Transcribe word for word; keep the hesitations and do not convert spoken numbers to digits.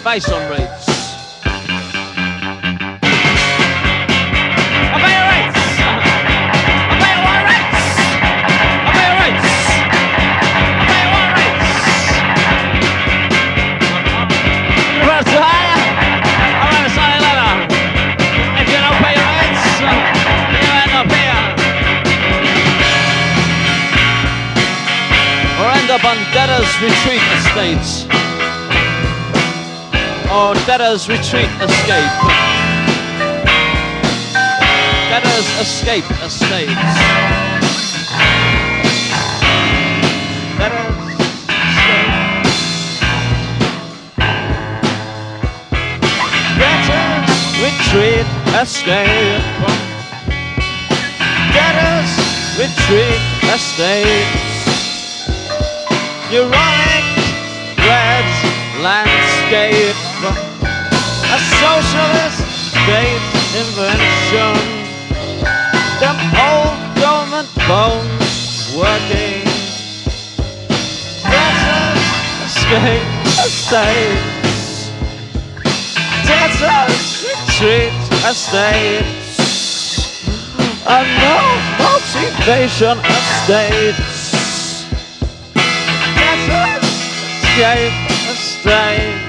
Mason rates. Up on Debtors Retreat Estates or Debtors Retreat Escape. Debtors Escape Estates. Debtors Escape. Debtors Retreat Escape. Debtors Retreat Estates. Ironic red landscape, a socialist state invention, them old government bones working. Debtors escape estates, debtors retreat estates, a no motivation estates. Escape estate.